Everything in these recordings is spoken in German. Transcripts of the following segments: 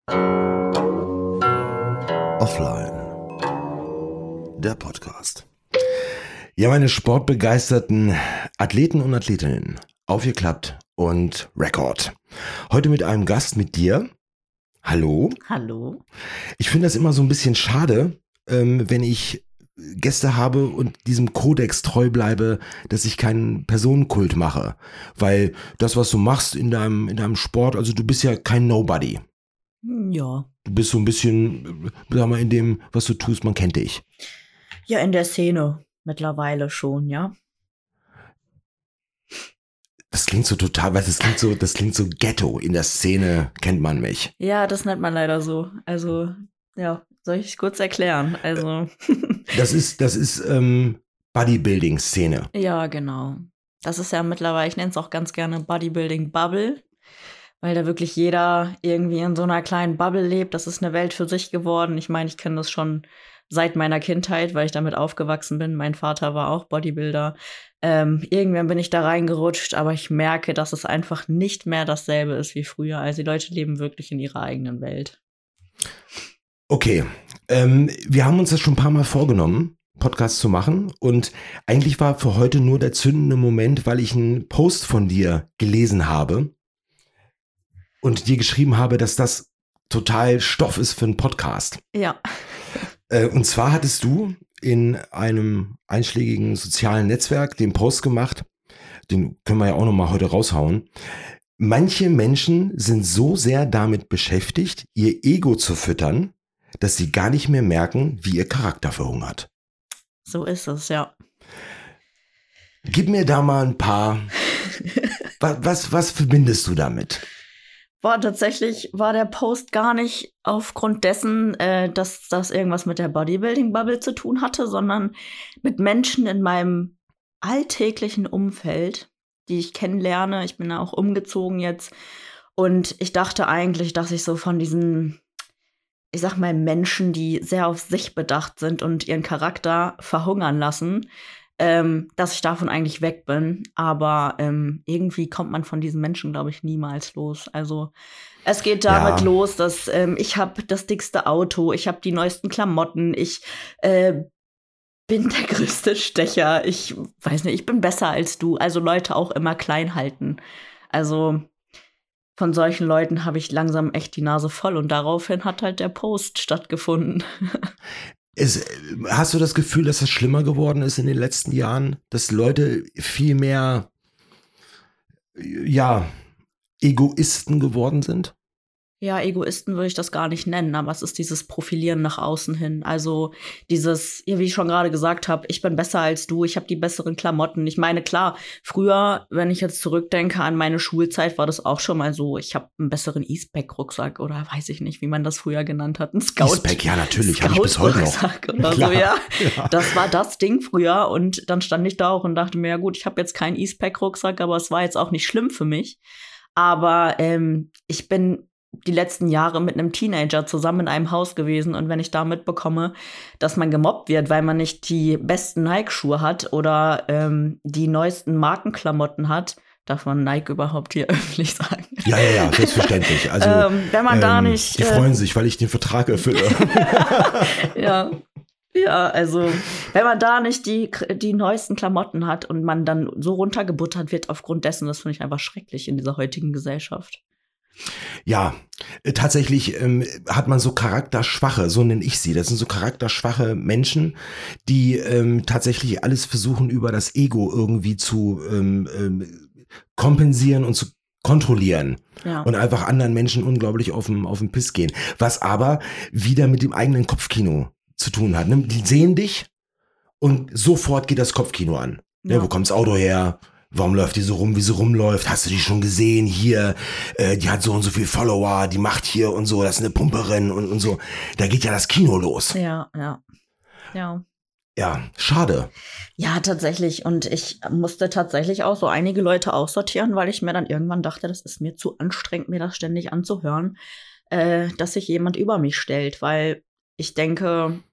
Offline. Der Podcast. Ja, meine sportbegeisterten Athleten und Athletinnen. Aufgeklappt und Rekord. Heute mit einem Gast, mit dir. Hallo. Hallo. Ich finde das immer so ein bisschen schade, wenn ich Gäste habe und diesem Kodex treu bleibe, dass ich keinen Personenkult mache. Weil das, was du machst in deinem Sport, also du bist ja kein Nobody. Ja. Du bist so ein bisschen, sag mal, in dem, was du tust, man kennt dich. Ja, in der Szene mittlerweile schon, ja. Das klingt so total, weil das klingt so Ghetto. In der Szene kennt man mich. Ja, das nennt man leider so. Also, ja, soll ich kurz erklären? Also. Das ist Bodybuilding-Szene. Ja, genau. Das ist ja mittlerweile, ich nenne es auch ganz gerne Bodybuilding-Bubble, weil da wirklich jeder irgendwie in so einer kleinen Bubble lebt. Das ist eine Welt für sich geworden. Ich meine, ich kenne das schon seit meiner Kindheit, weil ich damit aufgewachsen bin. Mein Vater war auch Bodybuilder. Irgendwann bin ich da reingerutscht, aber ich merke, dass es einfach nicht mehr dasselbe ist wie früher. Also die Leute leben wirklich in ihrer eigenen Welt. Okay, wir haben uns das schon ein paar Mal vorgenommen, Podcast zu machen, und eigentlich war für heute nur der zündende Moment, weil ich einen Post von dir gelesen habe und dir geschrieben habe, dass das total Stoff ist für einen Podcast. Ja. Und zwar hattest du in einem einschlägigen sozialen Netzwerk den Post gemacht, den können wir ja auch nochmal heute raushauen. Manche Menschen sind so sehr damit beschäftigt, ihr Ego zu füttern, dass sie gar nicht mehr merken, wie ihr Charakter verhungert. So ist es, ja. Gib mir da mal ein paar. Was verbindest du damit? Tatsächlich war der Post gar nicht aufgrund dessen, dass das irgendwas mit der Bodybuilding-Bubble zu tun hatte, sondern mit Menschen in meinem alltäglichen Umfeld, die ich kennenlerne. Ich bin ja auch umgezogen jetzt. Und ich dachte eigentlich, dass ich so von diesen, ich sag mal, Menschen, die sehr auf sich bedacht sind und ihren Charakter verhungern lassen, dass ich davon eigentlich weg bin. Aber irgendwie kommt man von diesen Menschen, glaube ich, niemals los. Also es geht damit los, dass ich habe das dickste Auto, ich habe die neuesten Klamotten, ich bin der größte Stecher, ich weiß nicht, ich bin besser als du. Also Leute auch immer klein halten. Also von solchen Leuten habe ich langsam echt die Nase voll und daraufhin hat halt der Post stattgefunden. Hast du das Gefühl, dass das schlimmer geworden ist in den letzten Jahren, dass Leute viel mehr, Egoisten geworden sind? Ja, Egoisten würde ich das gar nicht nennen, aber es ist dieses Profilieren nach außen hin. Also dieses, ja, wie ich schon gerade gesagt habe, ich bin besser als du, ich habe die besseren Klamotten. Ich meine, klar, früher, wenn ich jetzt zurückdenke an meine Schulzeit, war das auch schon mal so, ich habe einen besseren E-Spec-Rucksack oder weiß ich nicht, wie man das früher genannt hat. Ein Scout. E-Spec, ja, natürlich, habe ich bis heute noch. Oder so, ja. Das war das Ding früher und dann stand ich da auch und dachte mir, ja gut, ich habe jetzt keinen E-Spec-Rucksack, aber es war jetzt auch nicht schlimm für mich. Aber ich bin die letzten Jahre mit einem Teenager zusammen in einem Haus gewesen und wenn ich da mitbekomme, dass man gemobbt wird, weil man nicht die besten Nike-Schuhe hat oder die neuesten Markenklamotten hat, darf man Nike überhaupt hier öffentlich sagen? Ja, selbstverständlich. Also wenn man da nicht, die freuen sich, weil ich den Vertrag erfülle. Ja, also wenn man da nicht die neuesten Klamotten hat und man dann so runtergebuttert wird aufgrund dessen, das finde ich einfach schrecklich in dieser heutigen Gesellschaft. Ja, tatsächlich hat man so charakterschwache, so nenne ich sie. Das sind so charakterschwache Menschen, die tatsächlich alles versuchen, über das Ego irgendwie zu kompensieren und zu kontrollieren. Ja. Und einfach anderen Menschen unglaublich auf den Piss gehen. Was aber wieder mit dem eigenen Kopfkino zu tun hat. Ne? Die sehen dich und sofort geht das Kopfkino an. Ja. Ne, wo kommt das Auto her? Warum läuft die so rum, wie sie rumläuft? Hast du die schon gesehen? Hier, die hat so und so viel Follower, die macht hier und so, das ist eine Pumperin und so. Da geht ja das Kino los. Ja. Ja, schade. Ja, tatsächlich. Und ich musste tatsächlich auch so einige Leute aussortieren, weil ich mir dann irgendwann dachte, das ist mir zu anstrengend, mir das ständig anzuhören, dass sich jemand über mich stellt. Weil ich denke,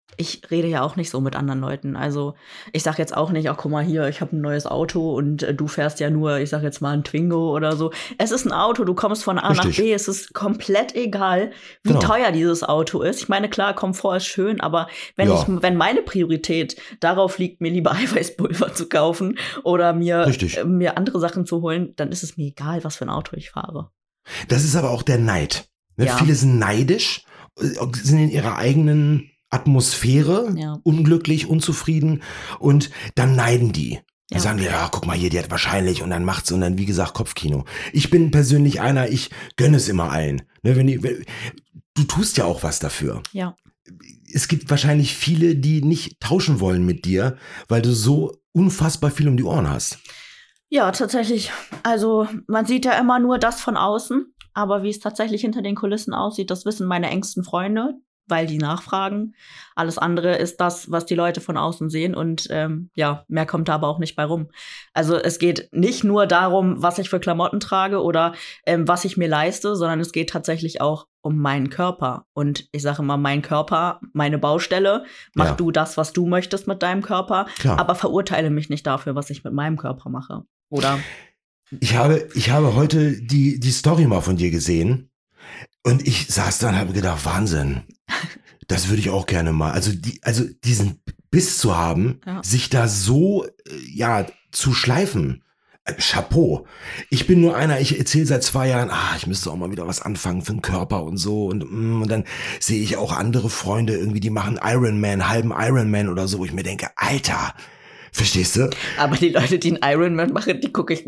ich rede ja auch nicht so mit anderen Leuten. Also ich sag jetzt auch nicht, ach guck mal hier, ich habe ein neues Auto und du fährst ja nur, ich sag jetzt mal ein Twingo oder so. Es ist ein Auto, du kommst von A nach B, es ist komplett egal, wie teuer dieses Auto ist. Ich meine, klar, Komfort ist schön, aber wenn meine Priorität darauf liegt, mir lieber Eiweißpulver zu kaufen oder mir andere Sachen zu holen, dann ist es mir egal, was für ein Auto ich fahre. Das ist aber auch der Neid. Ne? Ja. Viele sind neidisch, sind in ihrer eigenen Atmosphäre, unglücklich, unzufrieden und dann neiden die. Dann sagen die, ja, guck mal hier, die hat wahrscheinlich und dann macht's und dann, wie gesagt, Kopfkino. Ich bin persönlich einer, ich gönne es immer allen. Ne, du tust ja auch was dafür. Ja. Es gibt wahrscheinlich viele, die nicht tauschen wollen mit dir, weil du so unfassbar viel um die Ohren hast. Ja, tatsächlich. Also man sieht ja immer nur das von außen, aber wie es tatsächlich hinter den Kulissen aussieht, das wissen meine engsten Freunde, weil die nachfragen. Alles andere ist das, was die Leute von außen sehen und mehr kommt da aber auch nicht bei rum. Also es geht nicht nur darum, was ich für Klamotten trage oder was ich mir leiste, sondern es geht tatsächlich auch um meinen Körper. Und ich sage immer, mein Körper, meine Baustelle, mach du das, was du möchtest mit deinem Körper, aber verurteile mich nicht dafür, was ich mit meinem Körper mache. Oder? Ich habe heute die Story mal von dir gesehen und ich saß da und habe gedacht, Wahnsinn. Das würde ich auch gerne mal. Also diesen Biss zu haben, sich da so zu schleifen. Chapeau. Ich bin nur einer, ich erzähle seit 2 Jahren, ich müsste auch mal wieder was anfangen für den Körper und so. Und dann sehe ich auch andere Freunde irgendwie, die machen Ironman, halben Ironman oder so, wo ich mir denke, Alter, verstehst du? Aber die Leute, die einen Ironman machen, die gucke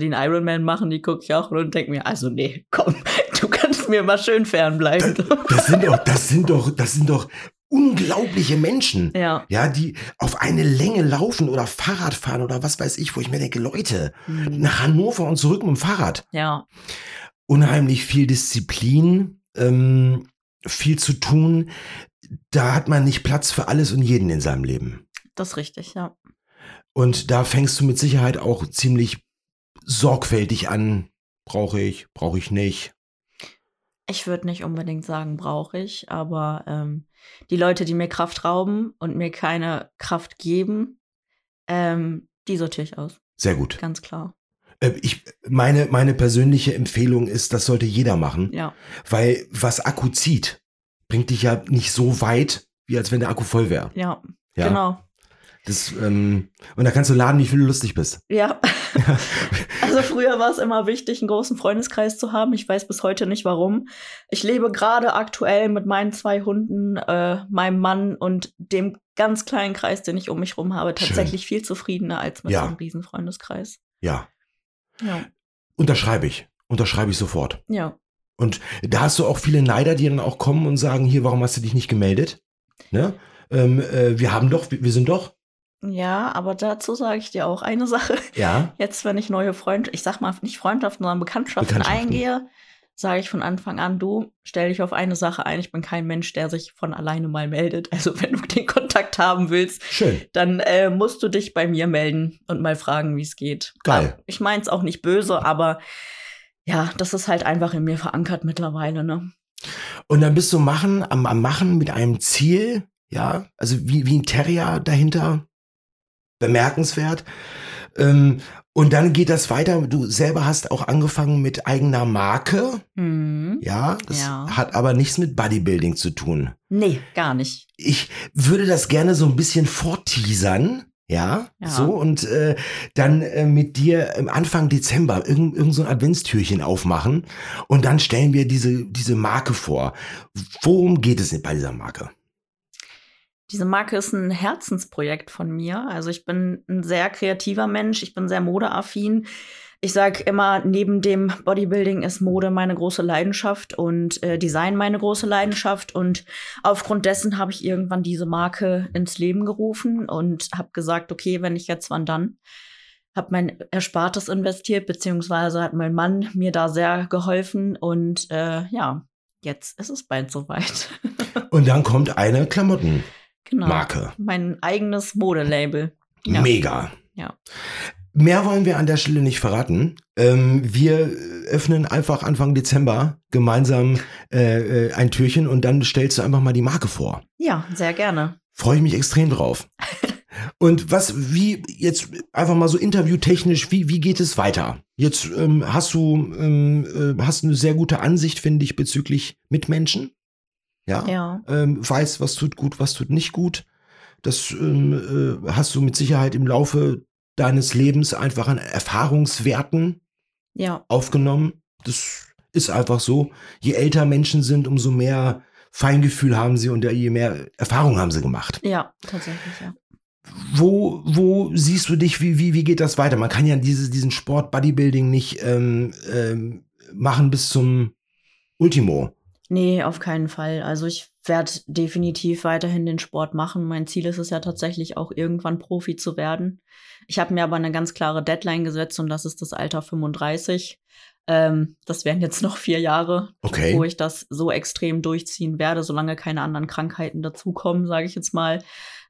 ich auch und denke mir, also nee, komm, du kannst mir mal schön fernbleiben. Das sind doch unglaubliche Menschen, die auf eine Länge laufen oder Fahrrad fahren oder was weiß ich, wo ich mir denke, Leute, nach Hannover und zurück mit dem Fahrrad. Ja. Unheimlich viel Disziplin, viel zu tun. Da hat man nicht Platz für alles und jeden in seinem Leben. Das ist richtig, ja. Und da fängst du mit Sicherheit auch ziemlich sorgfältig an. Brauche ich nicht. Ich würde nicht unbedingt sagen, brauche ich, aber die Leute, die mir Kraft rauben und mir keine Kraft geben, die sortiere ich aus. Sehr gut. Ganz klar. Meine persönliche Empfehlung ist, das sollte jeder machen. Ja. Weil was Akku zieht, bringt dich ja nicht so weit, wie als wenn der Akku voll wäre. Ja, genau. Und da kannst du laden, wie viel du lustig bist. Ja. Also früher war es immer wichtig, einen großen Freundeskreis zu haben. Ich weiß bis heute nicht, warum. Ich lebe gerade aktuell mit meinen 2 Hunden, meinem Mann und dem ganz kleinen Kreis, den ich um mich rum habe, tatsächlich viel zufriedener als mit so einem riesen Freundeskreis. Ja. Unterschreibe ich sofort. Ja. Und da hast du auch viele Neider, die dann auch kommen und sagen, hier, warum hast du dich nicht gemeldet? Ne? Wir sind doch. Ja, aber dazu sage ich dir auch eine Sache. Ja. Jetzt, wenn ich neue Freundschaften, sondern Bekanntschaften eingehe, sage ich von Anfang an, du, stell dich auf eine Sache ein. Ich bin kein Mensch, der sich von alleine mal meldet. Also wenn du den Kontakt haben willst, dann musst du dich bei mir melden und mal fragen, wie es geht. Geil. Ich meine es auch nicht böse, aber ja, das ist halt einfach in mir verankert mittlerweile, ne? Und dann bist du am Machen mit einem Ziel, ja, also wie ein Terrier dahinter. Bemerkenswert. Und dann geht das weiter. Du selber hast auch angefangen mit eigener Marke. Mhm. Ja, das hat aber nichts mit Bodybuilding zu tun. Nee, gar nicht. Ich würde das gerne so ein bisschen vorteasern. Ja, so und dann mit dir Anfang Dezember irgend so ein Adventstürchen aufmachen und dann stellen wir diese Marke vor. Worum geht es bei dieser Marke? Diese Marke ist ein Herzensprojekt von mir. Also ich bin ein sehr kreativer Mensch, ich bin sehr modeaffin. Ich sage immer, neben dem Bodybuilding ist Mode meine große Leidenschaft und Design meine große Leidenschaft. Und aufgrund dessen habe ich irgendwann diese Marke ins Leben gerufen und habe gesagt, okay, wenn ich jetzt, wann dann? Habe mein Erspartes investiert, beziehungsweise hat mein Mann mir da sehr geholfen. Und jetzt ist es bald soweit. Und dann kommt eine Klamotten. Genau, Marke. Mein eigenes Modelabel. Ja. Mega. Ja. Mehr wollen wir an der Stelle nicht verraten. Wir öffnen einfach Anfang Dezember gemeinsam ein Türchen und dann stellst du einfach mal die Marke vor. Ja, sehr gerne. Freue ich mich extrem drauf. Und wie jetzt einfach mal so interviewtechnisch, wie geht es weiter? Jetzt hast du eine sehr gute Ansicht, finde ich, bezüglich Mitmenschen. Ja. Weißt, was tut gut, was tut nicht gut. Das hast du mit Sicherheit im Laufe deines Lebens einfach an Erfahrungswerten aufgenommen. Das ist einfach so. Je älter Menschen sind, umso mehr Feingefühl haben sie und je mehr Erfahrung haben sie gemacht. Ja, tatsächlich, ja. Wo siehst du dich, wie geht das weiter? Man kann ja diesen Sport Bodybuilding nicht machen bis zum Ultimo. Nee, auf keinen Fall. Also ich werde definitiv weiterhin den Sport machen. Mein Ziel ist es ja tatsächlich auch irgendwann Profi zu werden. Ich habe mir aber eine ganz klare Deadline gesetzt und das ist das Alter 35. Das wären jetzt noch 4 Jahre, wo ich das so extrem durchziehen werde, solange keine anderen Krankheiten dazukommen, sage ich jetzt mal.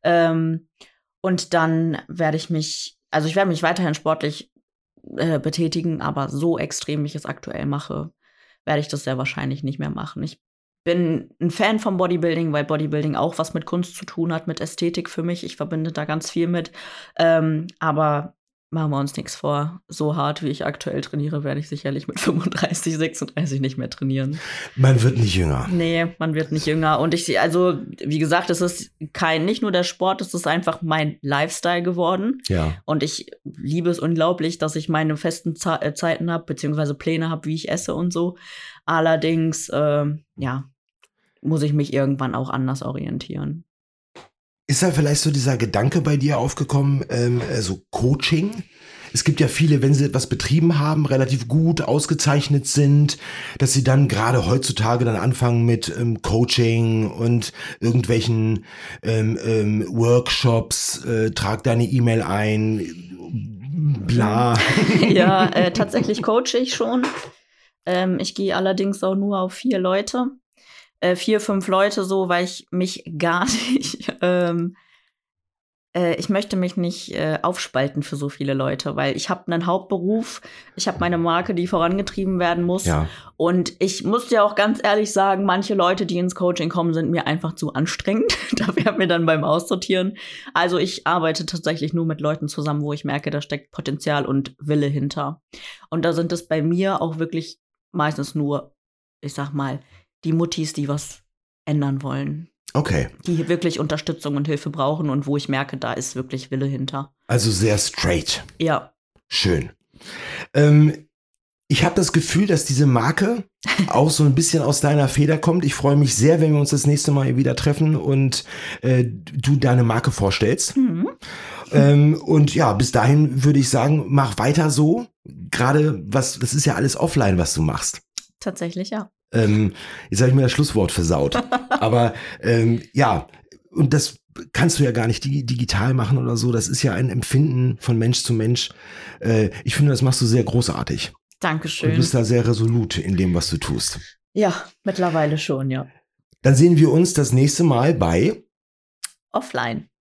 Und dann werde ich mich weiterhin sportlich betätigen, aber so extrem, wie ich es aktuell mache, werde ich das sehr wahrscheinlich nicht mehr machen. Ich bin ein Fan vom Bodybuilding, weil Bodybuilding auch was mit Kunst zu tun hat, mit Ästhetik für mich. Ich verbinde da ganz viel mit. Aber machen wir uns nichts vor. So hart, wie ich aktuell trainiere, werde ich sicherlich mit 35, 36 nicht mehr trainieren. Man wird nicht jünger. Nee, man wird nicht jünger. Und wie gesagt, es ist nicht nur der Sport, es ist einfach mein Lifestyle geworden. Ja. Und ich liebe es unglaublich, dass ich meine festen Zeiten habe, beziehungsweise Pläne habe, wie ich esse und so. Allerdings, muss ich mich irgendwann auch anders orientieren. Ist da vielleicht so dieser Gedanke bei dir aufgekommen, so Coaching? Es gibt ja viele, wenn sie etwas betrieben haben, relativ gut ausgezeichnet sind, dass sie dann gerade heutzutage dann anfangen mit Coaching und irgendwelchen Workshops, trag deine E-Mail ein, bla. Ja, tatsächlich coache ich schon. Ich gehe allerdings auch nur auf 4 Leute. 4, 5 Leute so, weil ich mich gar nicht, ich möchte mich nicht aufspalten für so viele Leute, weil ich habe einen Hauptberuf, ich habe meine Marke, die vorangetrieben werden muss. Ja. Und ich muss dir auch ganz ehrlich sagen, manche Leute, die ins Coaching kommen, sind mir einfach zu anstrengend. Da werden wir dann beim Aussortieren. Also ich arbeite tatsächlich nur mit Leuten zusammen, wo ich merke, da steckt Potenzial und Wille hinter. Und da sind es bei mir auch wirklich meistens nur, ich sag mal, die Muttis, die was ändern wollen. Okay. Die wirklich Unterstützung und Hilfe brauchen und wo ich merke, da ist wirklich Wille hinter. Also sehr straight. Ja. Schön. Ich habe das Gefühl, dass diese Marke auch so ein bisschen aus deiner Feder kommt. Ich freue mich sehr, wenn wir uns das nächste Mal wieder treffen und du deine Marke vorstellst. Mhm. Und ja, bis dahin würde ich sagen, mach weiter so. Gerade das ist ja alles offline, was du machst. Tatsächlich, ja. Jetzt habe ich mir das Schlusswort versaut. Aber ja, und das kannst du ja gar nicht digital machen oder so. Das ist ja ein Empfinden von Mensch zu Mensch. Ich finde, das machst du sehr großartig. Dankeschön. Du bist da sehr resolut in dem, was du tust. Ja, mittlerweile schon, ja. Dann sehen wir uns das nächste Mal bei Offline.